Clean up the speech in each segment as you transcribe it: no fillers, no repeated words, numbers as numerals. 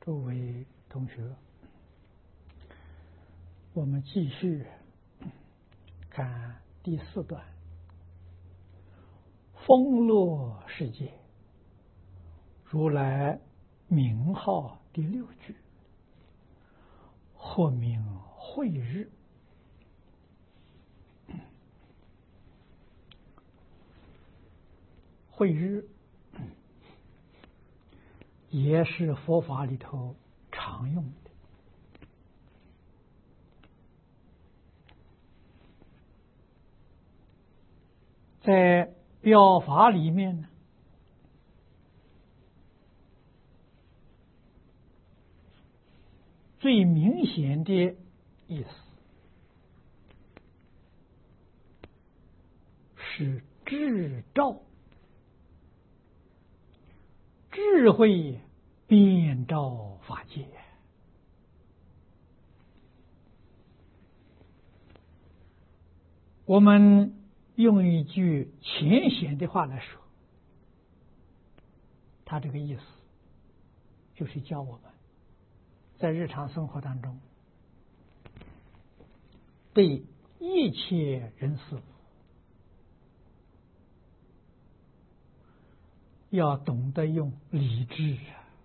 诸位同学，我们继续看第4段风落世界，如来名号第6句，或名慧日。慧日也是佛法里头常用的。在表法里面呢，最明显的意思是智照，智慧遍照法界。我们用一句浅显的话来说，他这个意思就是教我们在日常生活当中，对一切人事物要懂得用理智，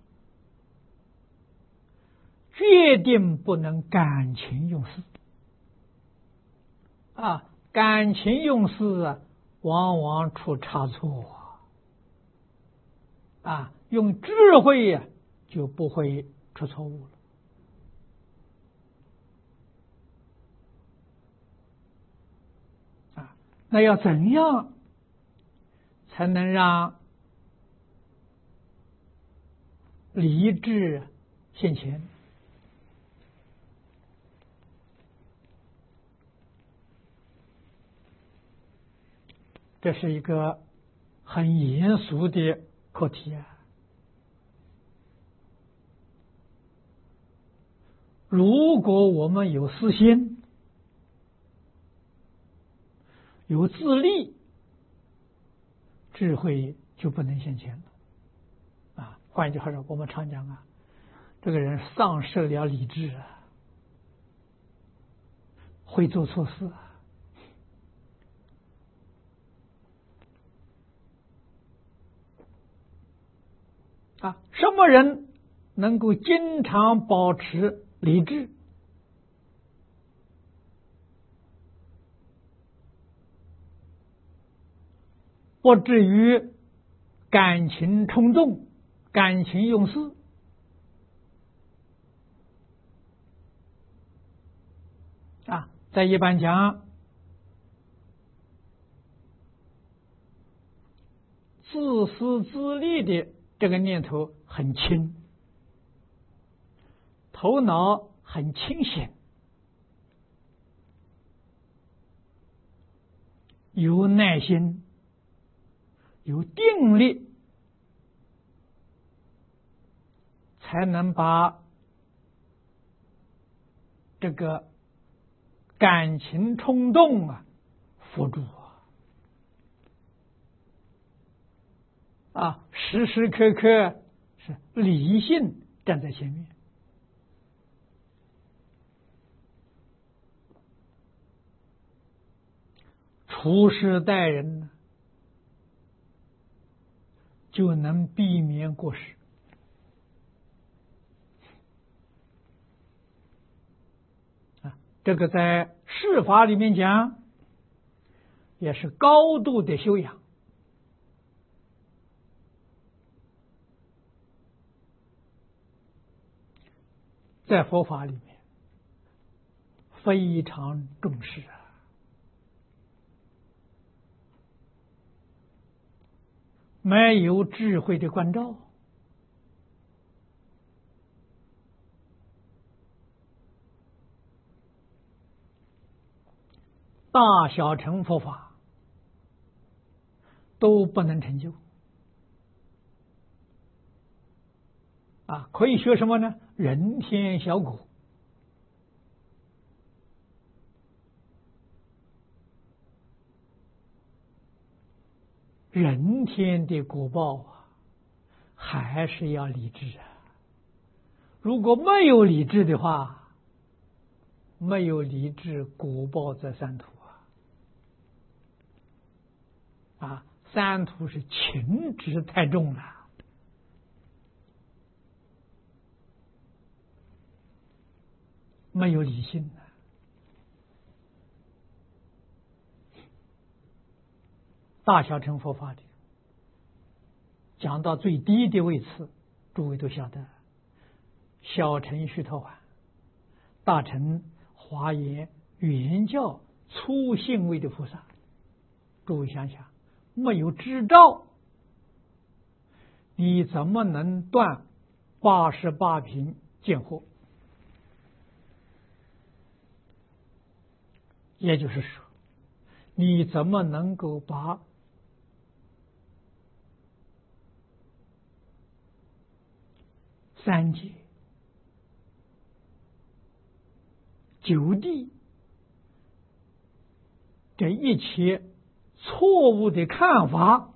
决定不能感情用事感情用事往往出差错用智慧就不会出错误了那要怎样才能让理智现前？这是一个很严肃的课题如果我们有私心，有自利，智慧就不能现前了换一句话说，我们常讲这个人丧失了理智会做错事什么人能够经常保持理智？不至于感情冲动、感情用事在一般讲，自私自利的这个念头很轻，头脑很清醒，有耐心，有定力，才能把这个感情冲动扶住时时刻刻是理性站在前面。处事待人就能避免过失这个在释法里面讲，也是高度的修养。在佛法里面非常重视没有智慧的关照，大小乘佛法都不能成就可以学什么呢？人天小果人天的果报还是要理智如果没有理智的话，没有理智，果报在三途啊！三途是情执太重了，没有理性的。大小乘佛法里讲到最低的位次，诸位都晓得，小乘须陀洹，大乘华严圆教初信位的菩萨。诸位想想，没有知照，你怎么能断88品见惑？也就是说，你怎么能够把三界、九地这一切错误的看法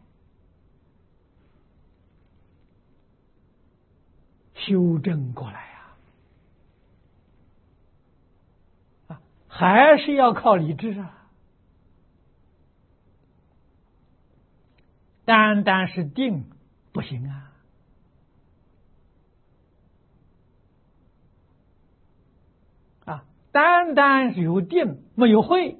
修正过来啊？还是要靠理智啊！单单是定不行啊！单单有定没有慧，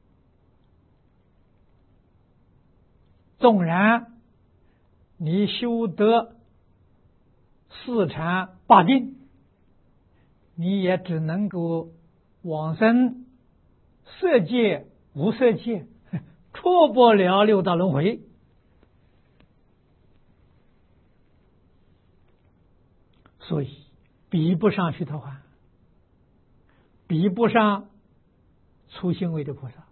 纵然你修得四禅八定，你也只能够往生色界、无色界，出不了六道轮回。所以比不上须陀洹，比不上初信位的菩萨。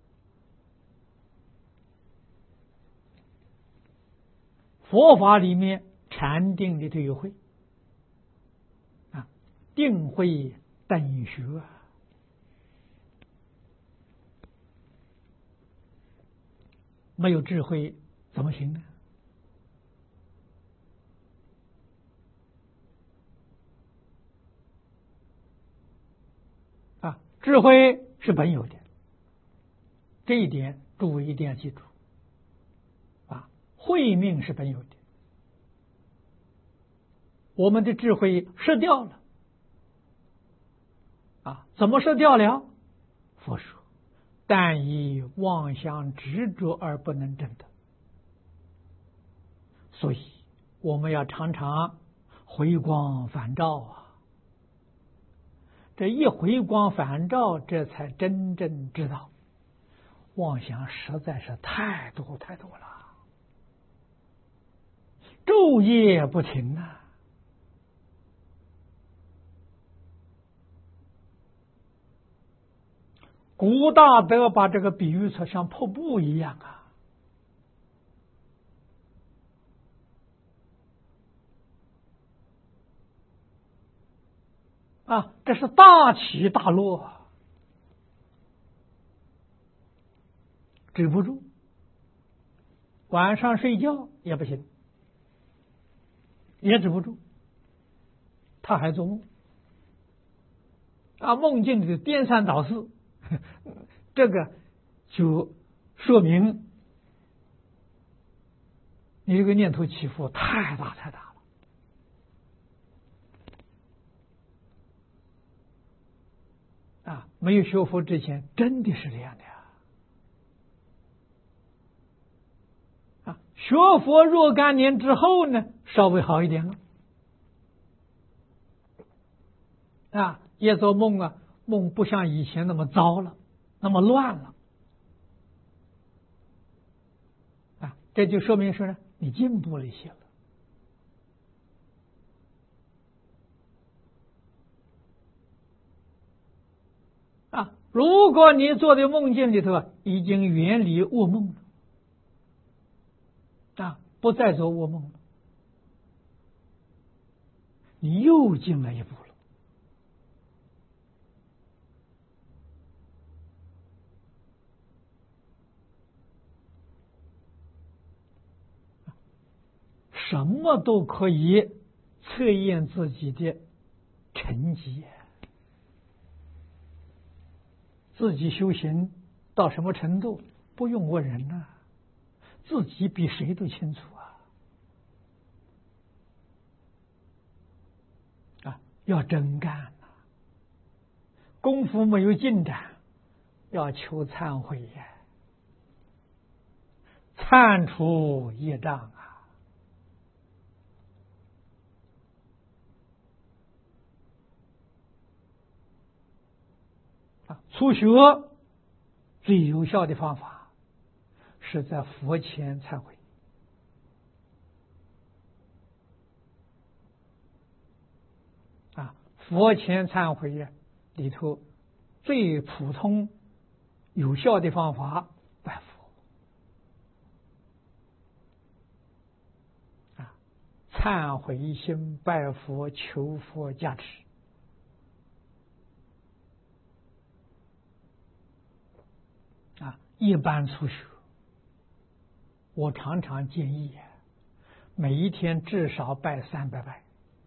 佛法里面禅定里头有慧啊，定慧等学啊，没有智慧怎么行呢？智慧是本有的，这一点诸位一定要记住啊！慧命是本有的，我们的智慧失掉了啊！怎么失掉了？佛说：“但以妄想执着而不能证得。”所以我们要常常回光返照啊！这一回光返照，这才真正知道妄想实在是太多太多了，昼夜不停啊！古大德把这个比喻成像瀑布一样这是大起大落，止不住。晚上睡觉也不行，也止不住，他还做梦梦境里的颠三倒四，这个就说明你这个念头起伏太大太大了。没有学佛之前真的是这样的学佛若干年之后呢，稍微好一点了也做梦梦不像以前那么糟了，那么乱了这就说明说呢，你进步了一些了如果你做的梦境里头已经远离噩梦了不再做噩梦了，你又进了一步了。什么都可以测验自己的成绩。自己修行到什么程度，不用问人呐，自己比谁都清楚啊！要真干呐，功夫没有进展，要求忏悔呀，忏除业障初学最有效的方法是在佛前忏悔佛前忏悔里头最普通有效的方法，拜佛忏悔心，拜佛求佛加持一般初学，我常常建议每一天至少拜300拜。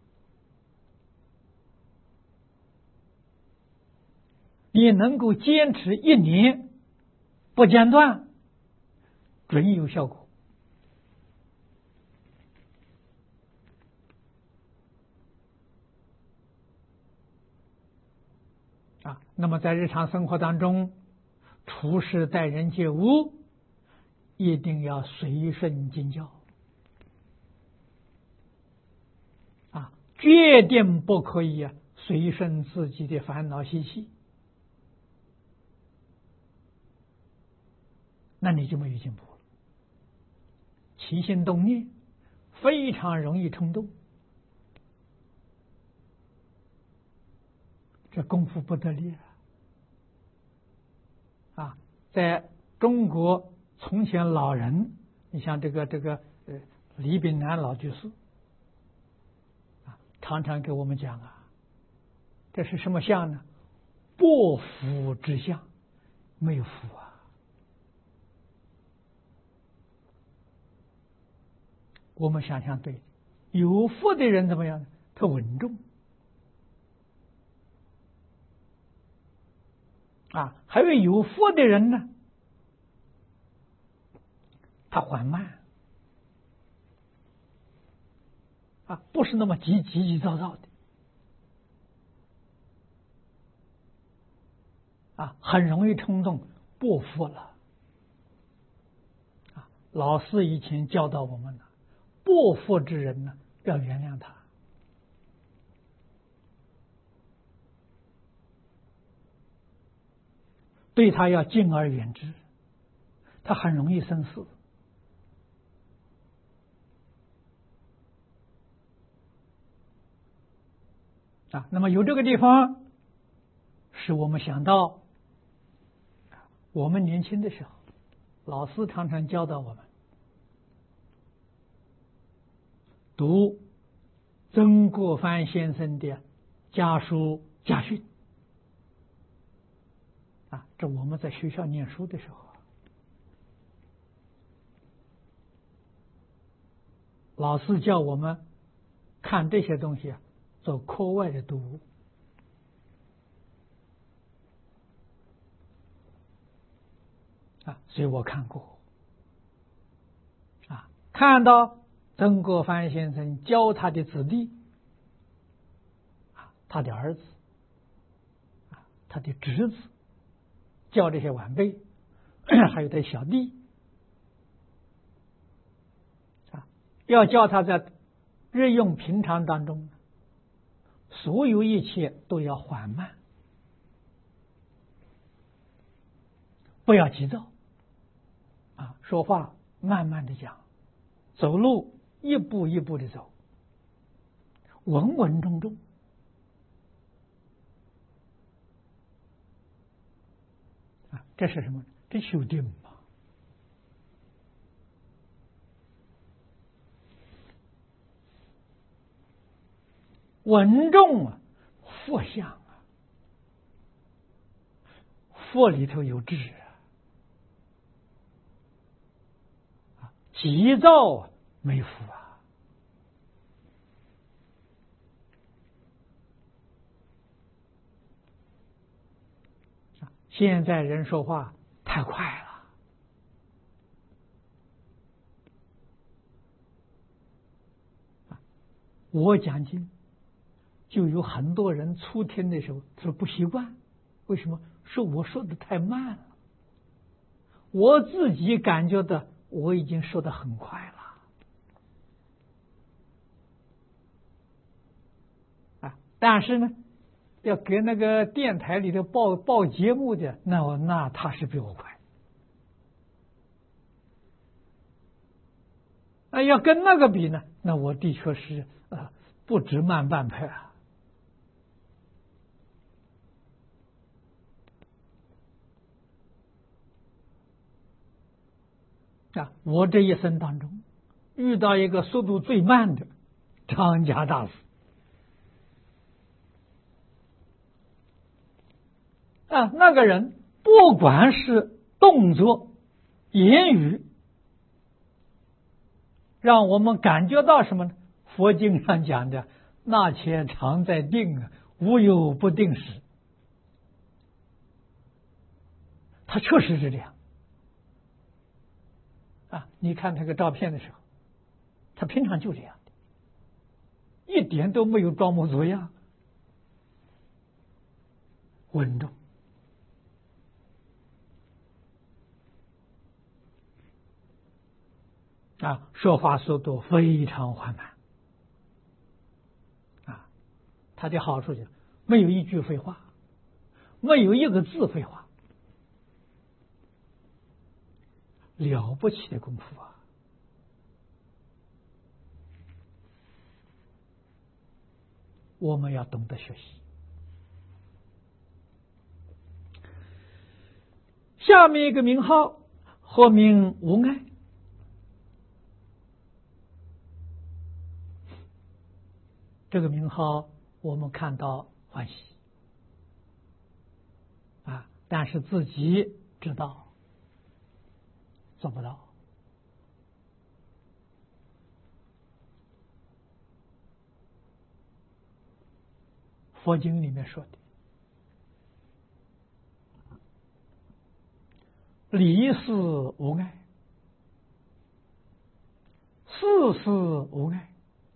你能够坚持1年不间断，准有效果那么在日常生活当中，处事待人接物一定要随顺经教决定不可以随顺自己的烦恼习气，那你就没有进步了。起心动念非常容易冲动，这功夫不得力在中国从前老人，你像这个李炳南老居士常常给我们讲这是什么相呢？薄福之相，没有福我们想想对，有福的人怎么样呢？他稳重还有福的人呢，他缓慢不是那么急躁躁的很容易冲动，过福了老师以前教导我们了，过福之人呢，要原谅他对他要敬而远之，他很容易生事那么有这个地方使我们想到我们年轻的时候，老师常常教导我们读曾国藩先生的家书家训这我们在学校念书的时候老师叫我们看这些东西做课外的读物所以我看过看到曾国藩先生教他的子弟他的儿子他的侄子教这些晚辈还有他的小弟要教他在日用平常当中所有一切都要缓慢，不要急躁说话慢慢的讲，走路一步一步的走，稳稳重重这是什么？这修定嘛。稳重佛相佛里头有智急躁没福现在人说话太快了，我讲经就有很多人初听的时候他说不习惯，为什么？说我说的太慢了，我自己感觉到我已经说的很快了。但是呢，要给那个电台里头报节目的，那他是比我快。要跟那个比呢，那我的确是不止慢半拍我这一生当中遇到一个速度最慢的张家大师那个人不管是动作、言语，让我们感觉到什么呢？佛经上讲的那且常在定无有不定时，他确实是这样你看这个照片的时候，他平常就这样的，一点都没有装模作样，稳重说话速度非常缓慢他的好处就是没有一句废话，没有一个字废话，了不起的功夫我们要懂得学习。下面一个名号或名无碍，这个名号我们看到欢喜但是自己知道做不到。佛经里面说的离事无碍，事事无碍，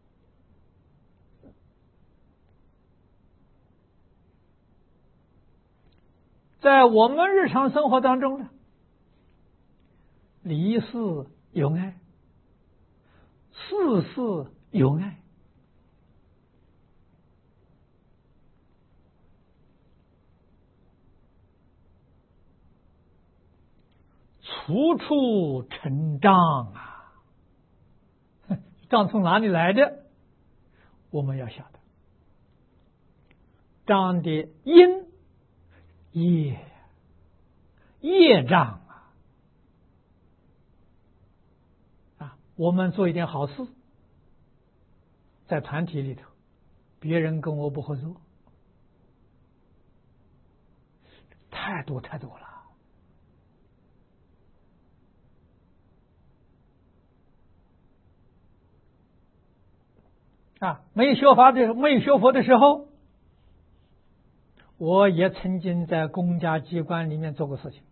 在我们日常生活当中呢，离事有碍，事事有碍，处处成障障从哪里来的？我们要晓得，障的因业障我们做一点好事，在团体里头，别人跟我不合作，太多了。没有学佛的时候，我也曾经在公家机关里面做过事情，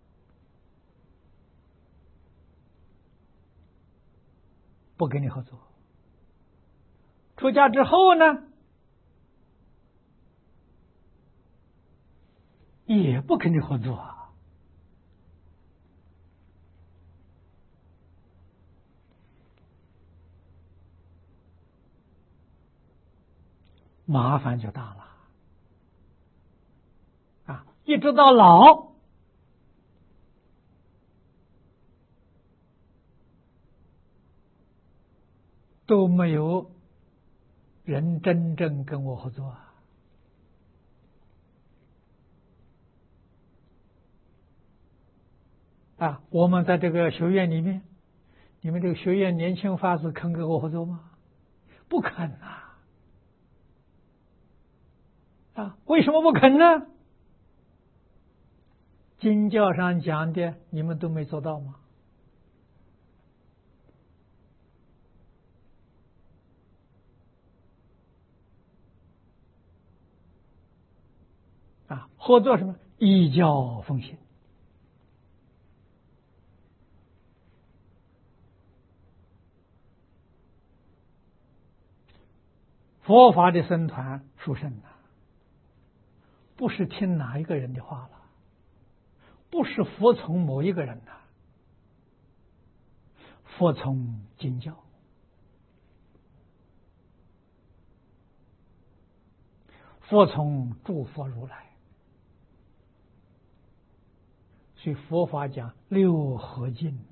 不跟你合作。出家之后呢，也不跟你合作麻烦就大了一直到老，都没有人真正跟我合作我们在这个学院里面，你们这个学院年轻法师肯跟我合作吗？不肯为什么不肯呢？经教上讲的，你们都没做到吗？合作什么？ 依教奉行。佛法的僧团殊胜呐，不是听哪一个人的话了，不是服从某一个人呐，服从经教，服从诸佛如来。所以佛法讲六合敬呢。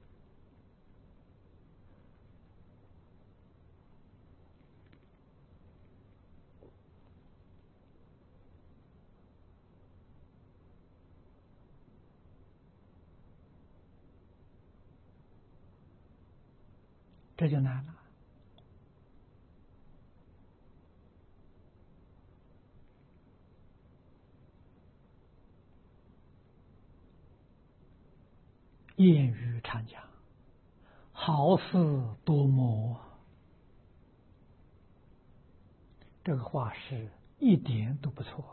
这就难了。谚语常讲，好事多磨，这个话是一点都不错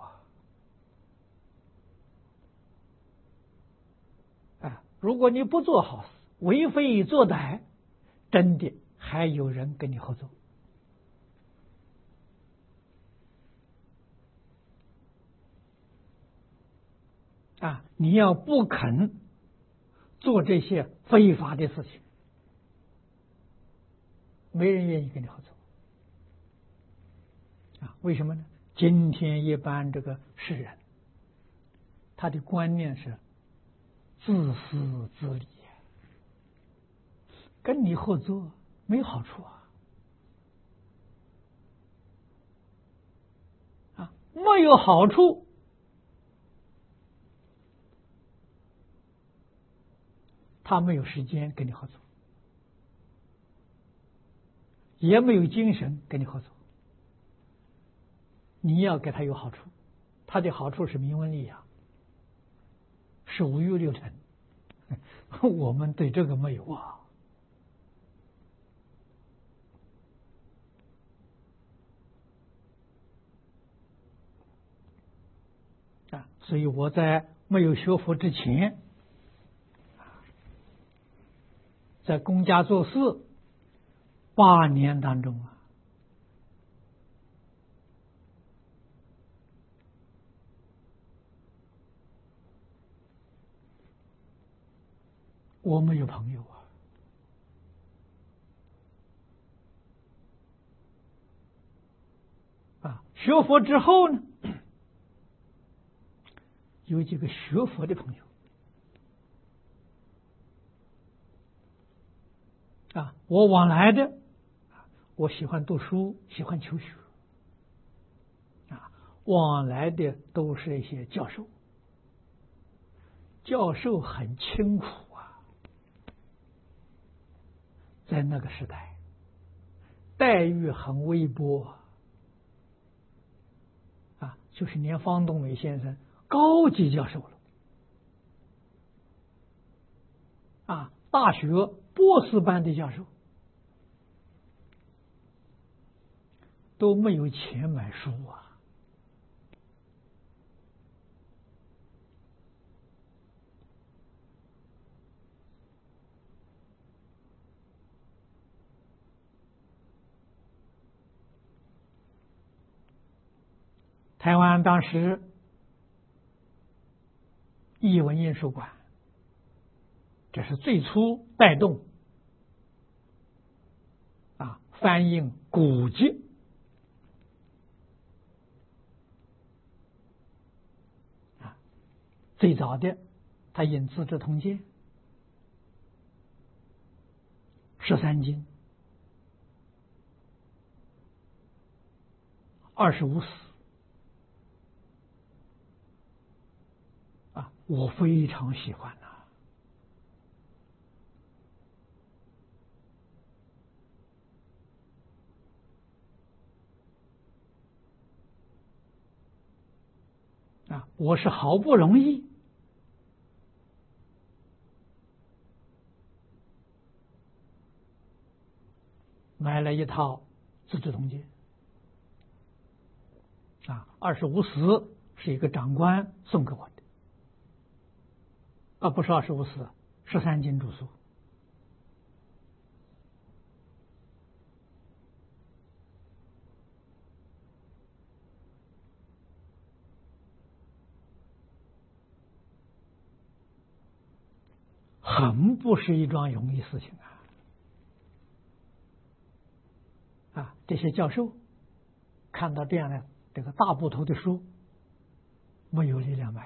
啊！如果你不做好事，为非作歹，真的还有人跟你合作啊！你要不肯做这些非法的事情，没人愿意跟你合作啊！为什么呢？今天一般这个世人，他的观念是自私自利，跟你合作没好处啊！没有好处，他没有时间跟你合作，也没有精神跟你合作。你要给他有好处，他的好处是名闻利养，是五欲六尘，我们对这个没有所以我在没有学佛之前，在公家做事8年当中我没有朋友学佛之后呢，有几个学佛的朋友我往来的，我喜欢读书，喜欢求学往来的都是一些教授，教授很清苦在那个时代待遇很微薄就是连方东美先生高级教授了大学博士班的教授都没有钱买书台湾当时艺文印书馆，这是最初带动翻印古籍最早的他印《资治通鉴》13经、25史我非常喜欢我是好不容易买了一套《资治通鉴》25史是一个长官送给我的不是25寺，13经住宿。很不是一桩容易事情这些教授看到这样的这个大部头的书，没有力量买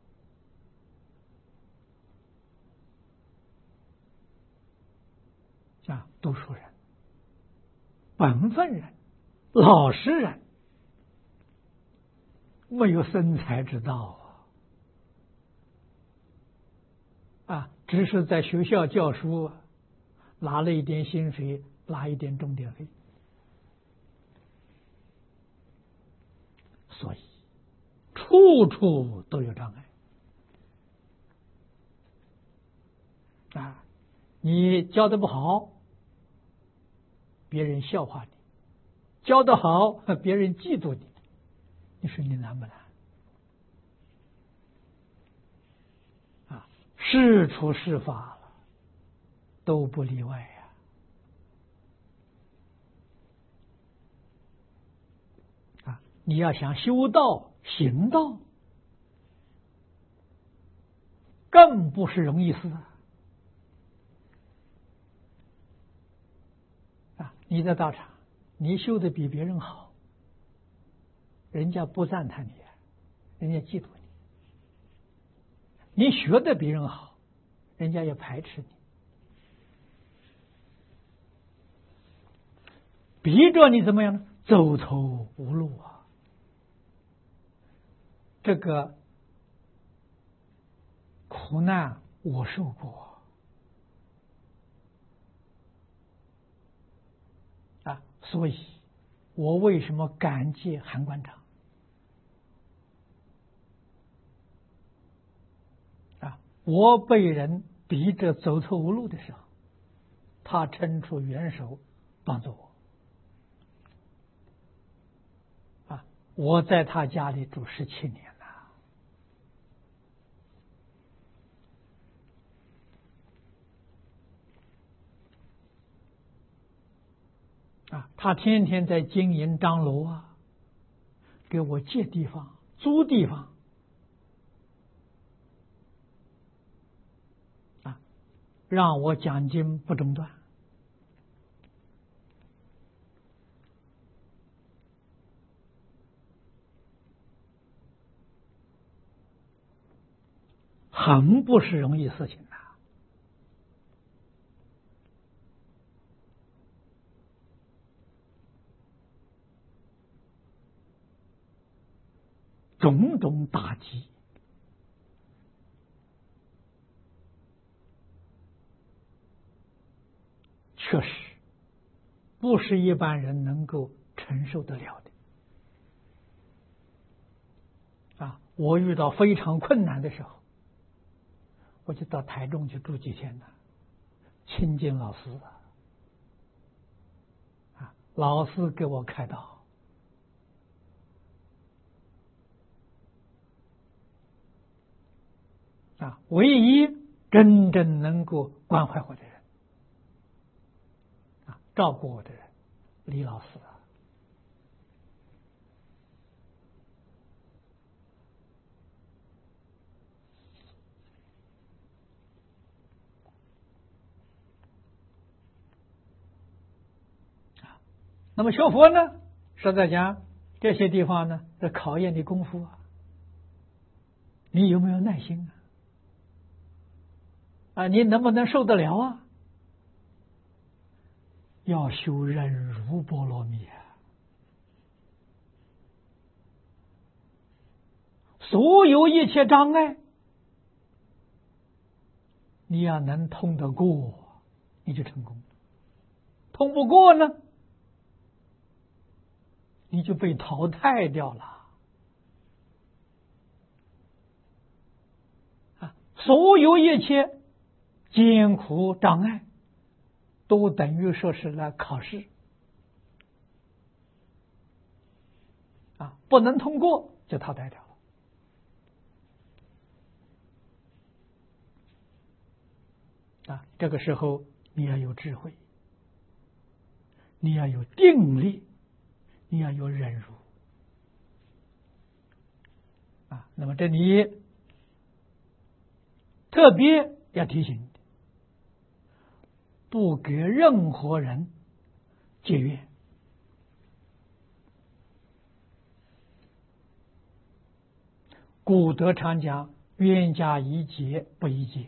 读书人、本分人、老实人，没有生财之道只是在学校教书，拿了一点薪水，拿一点钟点费，所以处处都有障碍你教的不好，别人笑话你；教的好，别人嫉妒你。你说你难不难？是出是法了，都不例外你要想修道行道，更不是容易事你在道场，你修的比别人好，人家不赞叹你，人家嫉妒你；你学的比人好，人家也排斥你，逼着你怎么样呢？走投无路这个苦难我受过所以我为什么感激韩馆长我被人逼着走投无路的时候，他伸出援手帮助我我在他家里住17年他天天在经营张罗给我借地方、租地方让我讲经不中断。很不是容易事情种种打击确实不是一般人能够承受得了的我遇到非常困难的时候，我就到台中去住几天亲近老师老师给我开导唯一真正能够关怀我的人照顾我的人，李老师那么学佛呢，实在讲这些地方呢，是考验你功夫你有没有耐心你能不能受得了要修忍辱波罗蜜所有一切障碍，你要能通得过，你就成功；通不过呢，你就被淘汰掉了所有一切艰苦障碍，都等于说是来考试不能通过就淘汰掉了这个时候你要有智慧，你要有定力，你要有忍辱那么这里特别要提醒的，不给任何人结怨。古德常讲，冤家宜解不宜结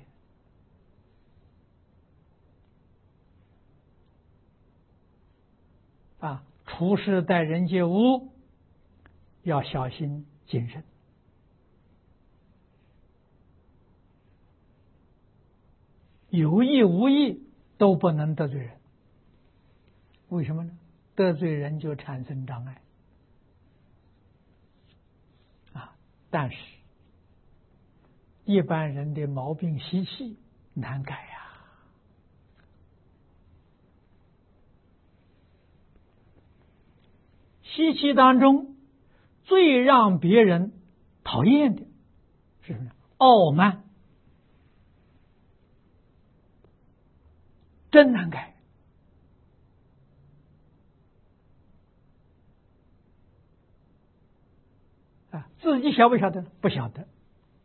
处事待人接物要小心谨慎。有意无意都不能得罪人，为什么呢？得罪人就产生障碍但是一般人的毛病习气难改习气当中最让别人讨厌的是什么？傲慢，真难改自己晓不晓得？不晓得。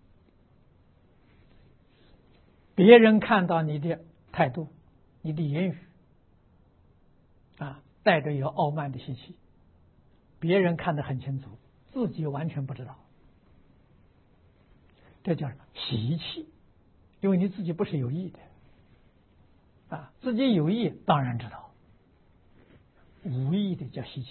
别人看到你的态度，你的言语带着有傲慢的习气，别人看得很清楚，自己完全不知道，这叫什么？习气。因为你自己不是有意的自己有意当然知道，无意的叫习气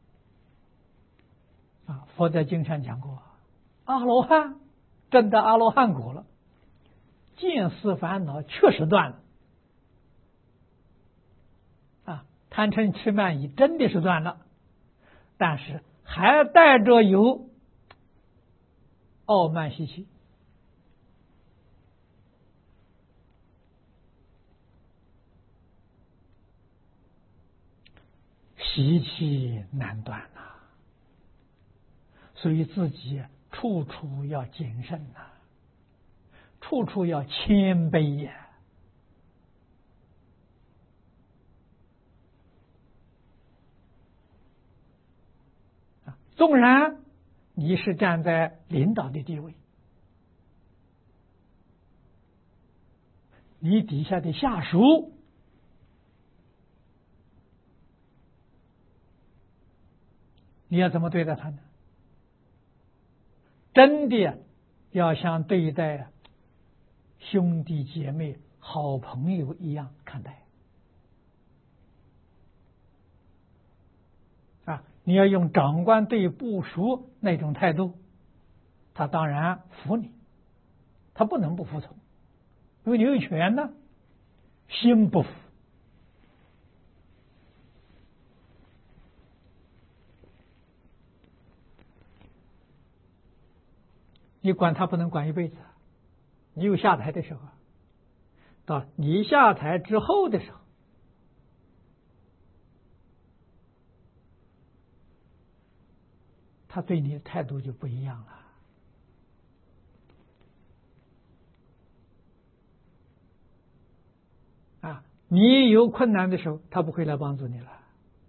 佛在经上讲过，阿罗汉证得阿罗汉果了，见思烦恼确实断了贪嗔痴慢疑真的是断了，但是还带着有傲慢习气。习气难断所以自己处处要谨慎处处要谦卑纵然你是站在领导的地位，你底下的下属你要怎么对待他呢？真的要像对待兄弟姐妹、好朋友一样看待你要用长官对部属那种态度，他当然服你，他不能不服从，因为你有权呢，心不服。你管他不能管一辈子，你有下台的时候，到你下台之后的时候，他对你的态度就不一样了你有困难的时候，他不会来帮助你了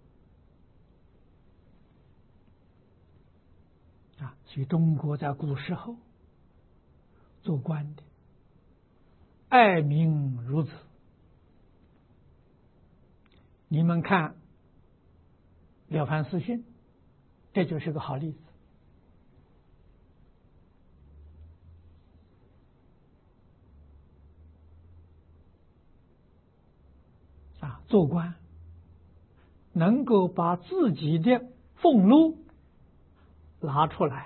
所以中国在古时候做官的爱民如子，你们看《了凡四训》，这就是个好例子做官能够把自己的俸禄拿出来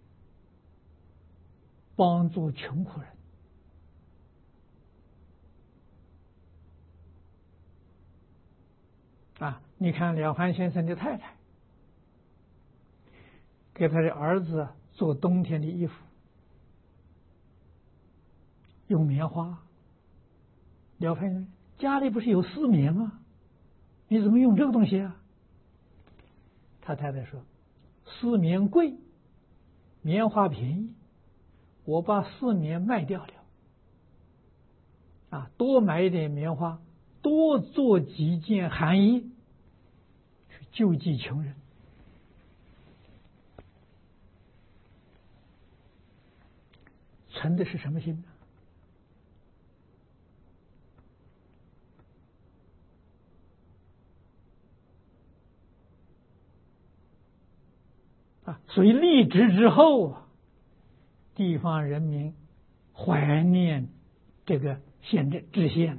帮助穷苦人你看了凡先生的太太给他的儿子做冬天的衣服，用棉花。了凡人家里不是有丝棉吗？你怎么用这个东西他太太说，丝棉贵，棉花便宜，我把丝棉卖掉了多买一点棉花，多做几件寒衣，去救济穷人。存的是什么心呢？所以立志之后，地方人民怀念这个县知县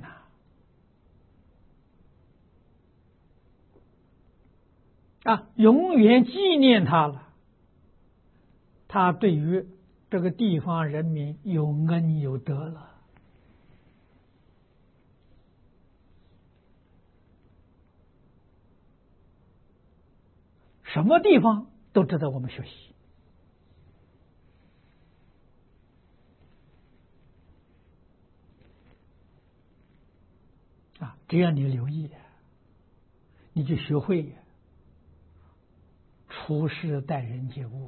永远纪念他了。他对于这个地方人民有恩有德了。什么地方都值得我们学习只要你留意，你就学会处事待人接物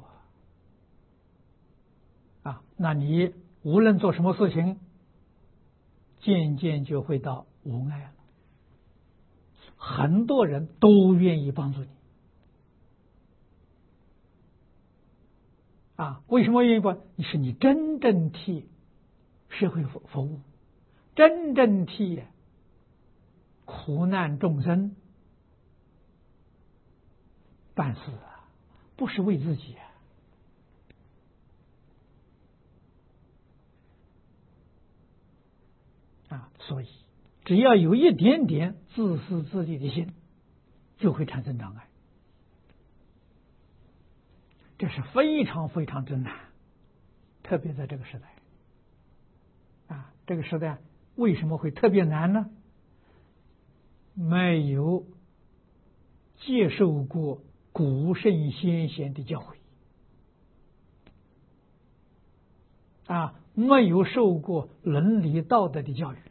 那你无论做什么事情，渐渐就会到无碍了。很多人都愿意帮助你为什么愿意帮？是你真正替社会服务，真正替苦难众生办事不是为自己所以只要有一点点自私自利的心，就会产生障碍。这是非常非常之难，特别在这个时代这个时代为什么会特别难呢？没有接受过古圣先贤的教诲没有受过伦理道德的教育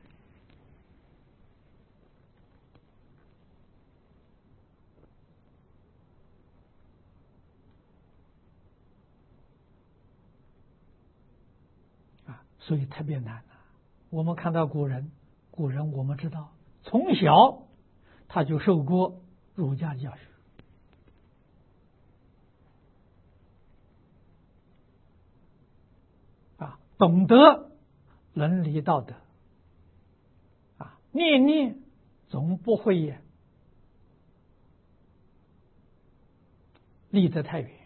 所以特别难我们看到古人我们知道从小他就受过儒家教育懂得伦理道德念念总不会离得太远，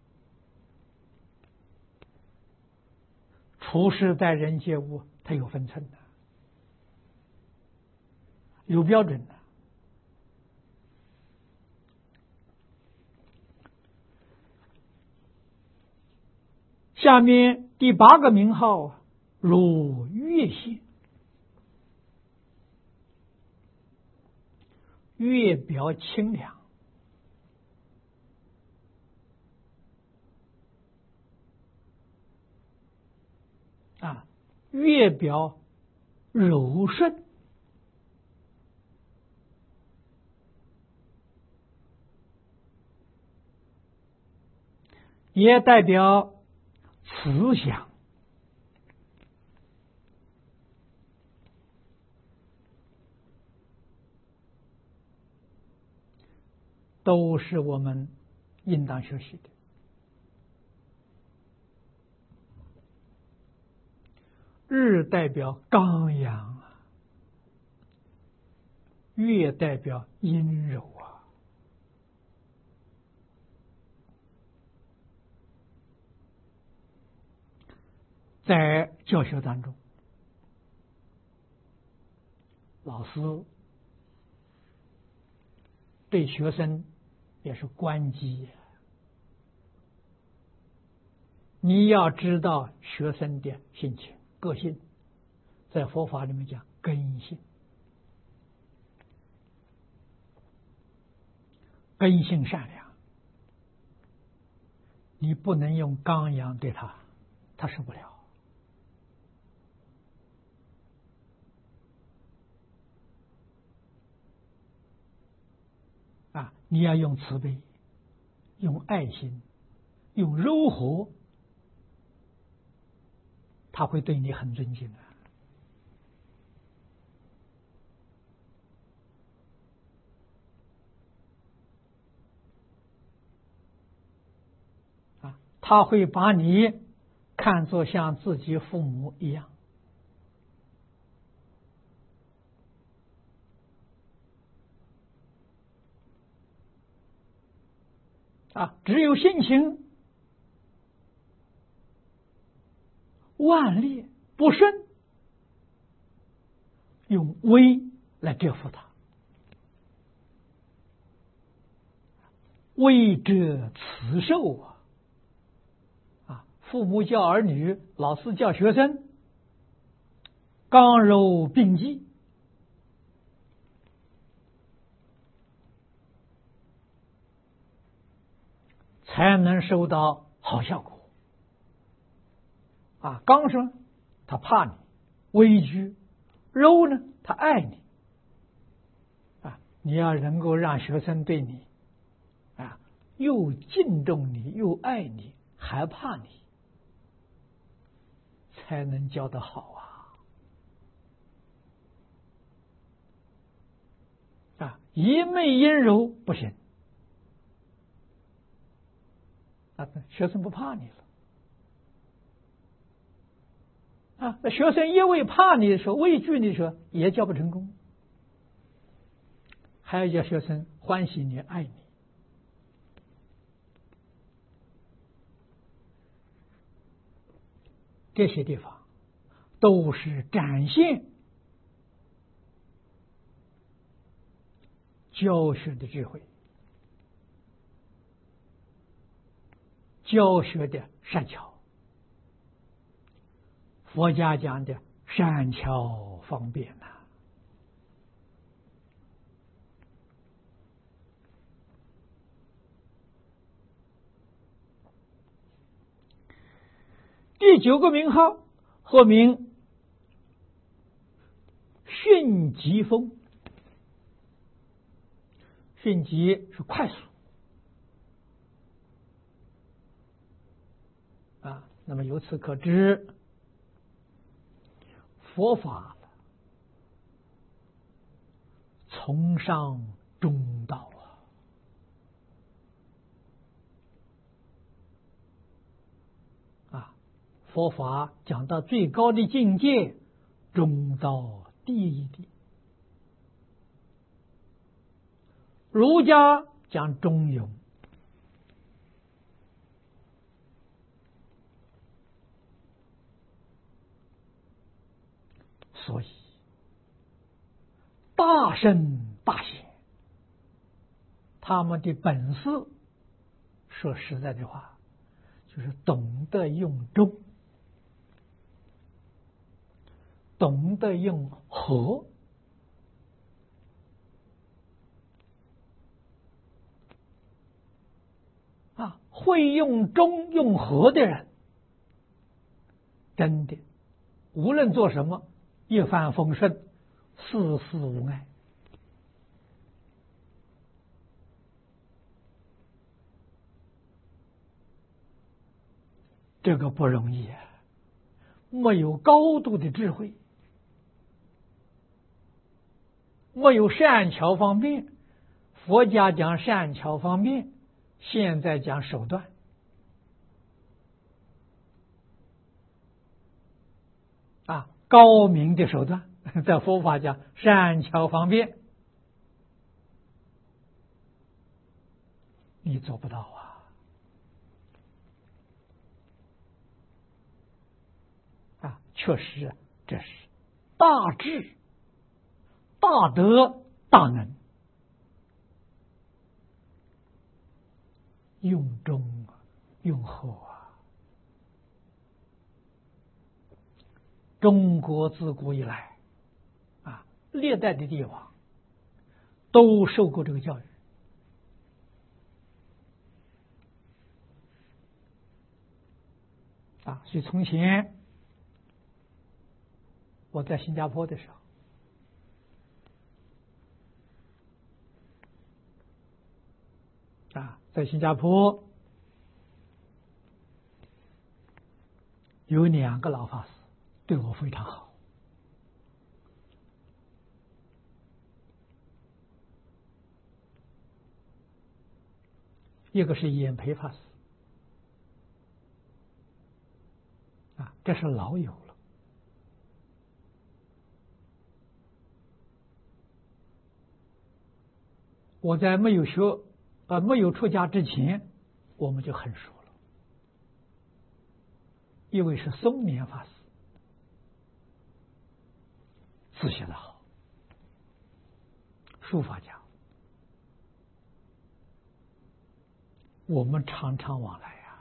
处事待人接物他有分寸有标准下面第8个名号如月县，月表清凉月表柔顺也代表慈祥都是我们应当学习的。日代表刚阳月代表阴柔在教学当中，老师对学生也是关机你要知道学生的性情个性，在佛法里面讲根性，根性善良，你不能用刚阳对他，他受不了你要用慈悲，用爱心，用柔和，他会对你很尊敬他会把你看作像自己父母一样。只有性情顽劣不顺，用威来折服他。威者慈受父母教儿女，老师教学生，刚柔并济，才能收到好效果。刚说他怕你，畏惧；柔呢，他爱你。你要能够让学生对你又敬重你，又爱你，还怕你，才能教得好一昧阴柔不行学生不怕你了那学生因为怕你的时候，畏惧你的时候，也教不成功。还要叫学生欢喜你，爱你。这些地方都是展现教学的智慧，教学的善巧。佛家讲的善巧方便第9个名号或名迅疾风。迅疾是快速那么由此可知，佛法从上中道佛法讲到最高的境界，中道第一的。儒家讲中庸，所以大圣大贤他们的本事，说实在的话，就是懂得用中，懂得用和。会用中用和的人，真的无论做什么一帆风顺，事事无碍。这个不容易没有高度的智慧，没有善巧方便。佛家讲善巧方便，现在讲手段高明的手段，在佛法讲善巧方便，你做不到确实这是大智大德大能，用中用和中国自古以来历代的帝王都受过这个教育所以从前我在新加坡的时候在新加坡有2个老法师对我非常好。一个是演培法师这是老有了。我在没有出家之前，我们就很熟了。一位是松年法师，字写得好，书法家，我们常常往来呀。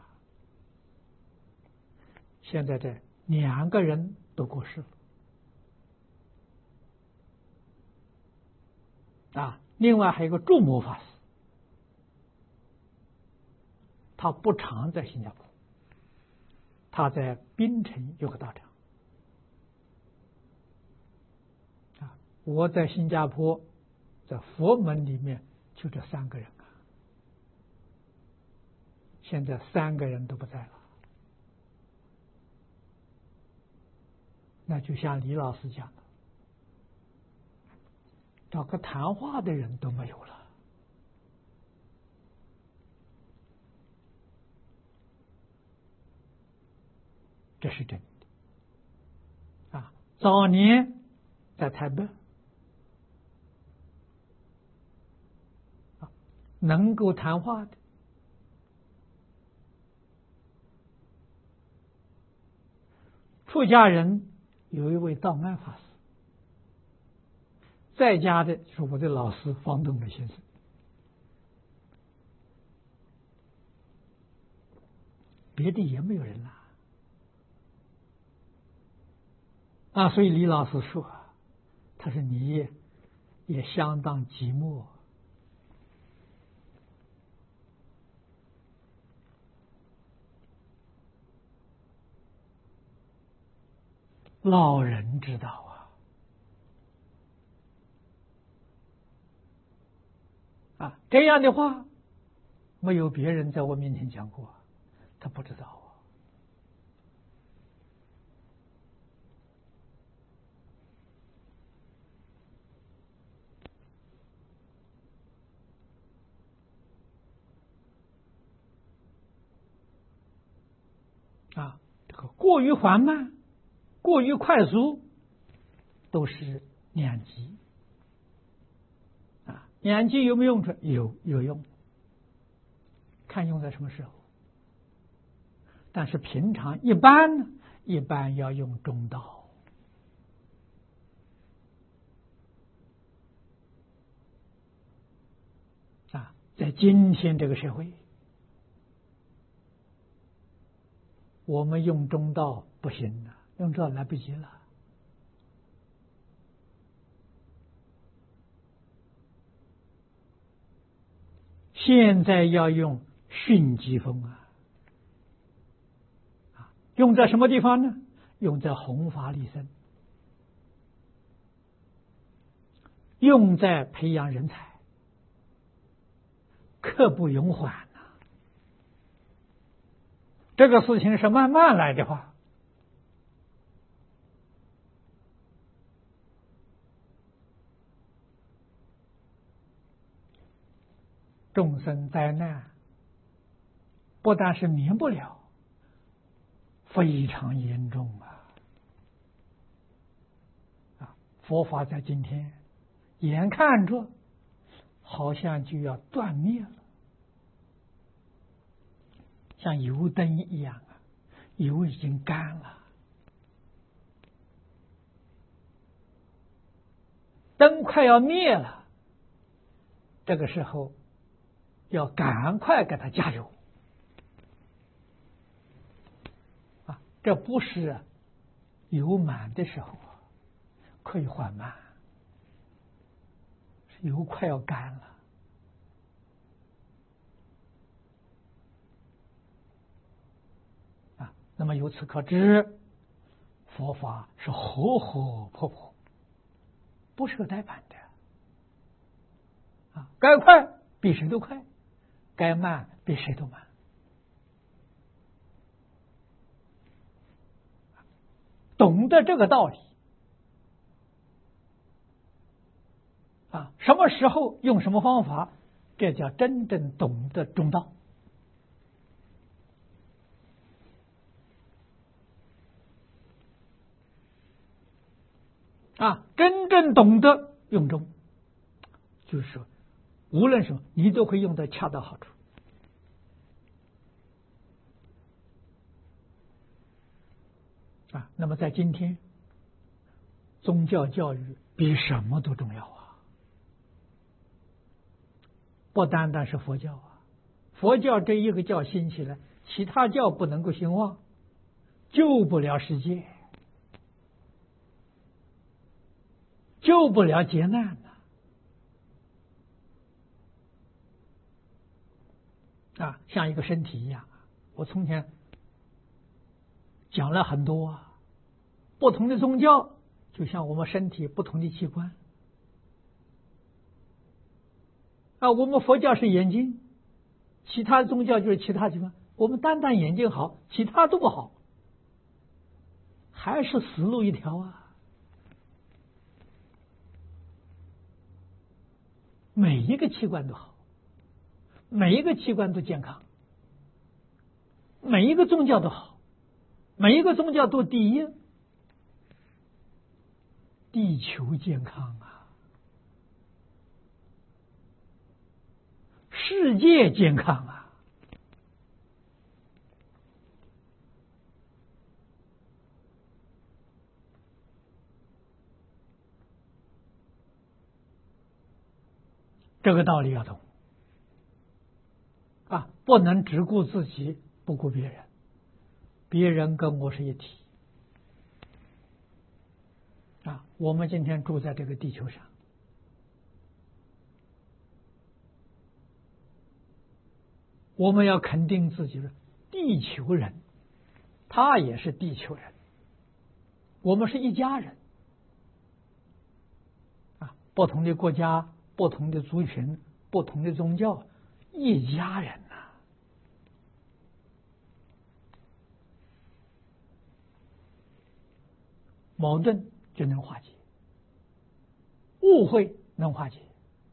现在这2个人都过世了另外还有一个祝摩法师，他不常在新加坡，他在槟城有个道场我在新加坡，在佛门里面就这3个人现在3个人都不在了。那就像李老师讲的，找个谈话的人都没有了。这是真的早年在台北能够谈话的出家人有一位道安法师，在家的就是我的老师方东美先生，别的也没有人了所以李老师说，他说你也相当寂寞。老人知道这样的话没有别人在我面前讲过，他不知道这个过于缓慢，过于快速，都是两极两极有没有用处？有用，看用在什么时候。但是平常一般要用中道在今天这个社会，我们用中道不行了，用这来不及了。现在要用训疾风用在什么地方呢？用在弘法利生，用在培养人才，刻不容缓这个事情是慢慢来的话，众生灾难不但是免不了，非常严重佛法在今天眼看着好像就要断灭了，像油灯一样油已经干了，灯快要灭了，这个时候要赶快给它加油这不是油满的时候可以缓慢，油快要干了那么由此可知，佛法是活活泼泼，不是呆板的该快比谁都快，该慢比谁都慢。懂得这个道理什么时候用什么方法，这叫真正懂得中道。 真正懂得用中，就是说，无论什么，你都会用得恰到好处。那么在今天，宗教教育比什么都重要啊！不单单是佛教啊，佛教这一个教兴起来，其他教不能够兴旺，救不了世界，救不了劫难像一个身体一样，我从前讲了很多不同的宗教就像我们身体不同的器官我们佛教是眼睛，其他宗教就是其他器官。我们单单眼睛好，其他都不好，还是死路一条每一个器官都好，每一个器官都健康，每一个宗教都好，每一个宗教都第一，地球健康世界健康这个道理要懂不能只顾自己不顾别人，别人跟我是一体我们今天住在这个地球上，我们要肯定自己的地球人，他也是地球人，我们是一家人不同的国家，不同的族群，不同的宗教，一家人矛盾就能化解，误会能化解，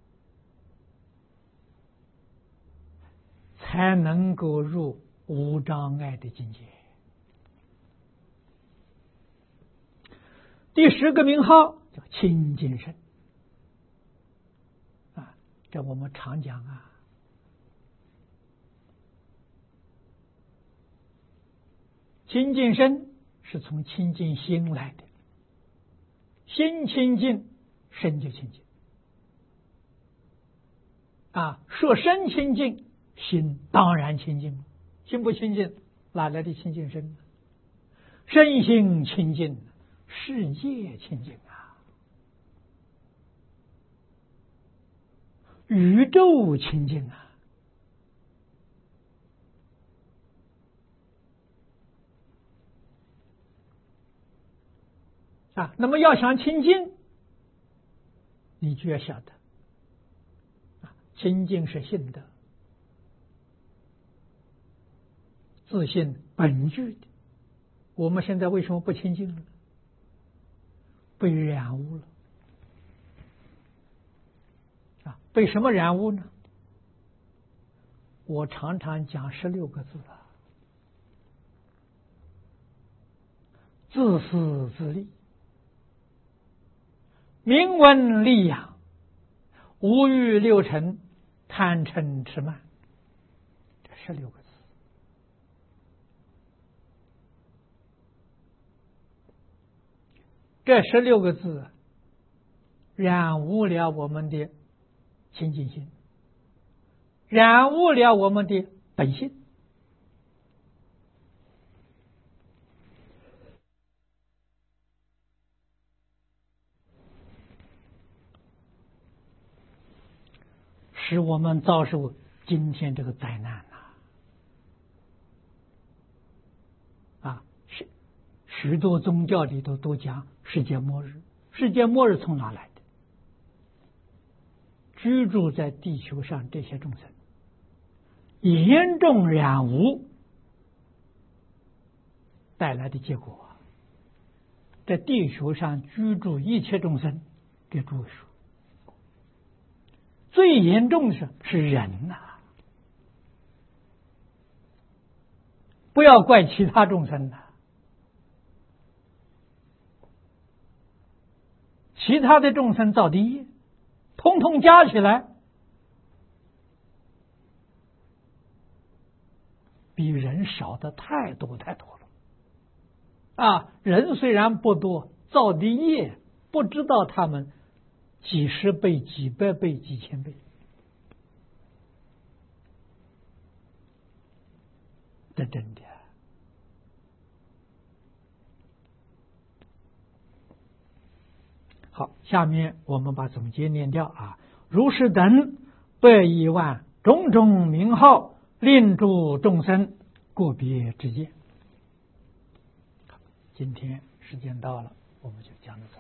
才能够入无障碍的境界。第10个名号叫清净身这我们常讲清净身是从清净心来的，心清净，身就清净说身清净，心当然清净，心不清净，哪来的清净身？身心清净，世界清净宇宙清净那么要想清净，你就要晓得清净是性德，自性本具的。我们现在为什么不清净了？被染污了被什么染污呢？我常常讲16个字自私自利，名闻利养，五欲六尘，贪嗔痴慢，这16个字。这16个字染污了我们的清净心，染污了我们的本性。使我们遭受今天这个灾难许多宗教里头都讲世界末日。世界末日从哪来的？居住在地球上这些众生严重染污带来的结果在地球上居住一切众生，给诸位说，最严重的是人不要怪其他众生其他的众生造的业，通通加起来，比人少的太多太多了。人虽然不多，造的业不知道他们几十倍、几百倍、几千倍。这真的。好，下面我们把总结念掉如是等100亿万种种名号，令诸众生个别之见。今天时间到了，我们就讲到这。